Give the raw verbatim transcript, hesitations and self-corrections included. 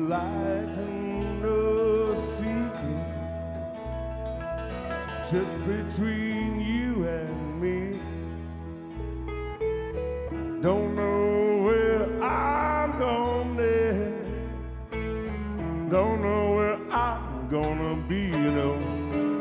like to know a secret just between you and me. Don't know where I'm gonna, don't know where I'm gonna be, you know.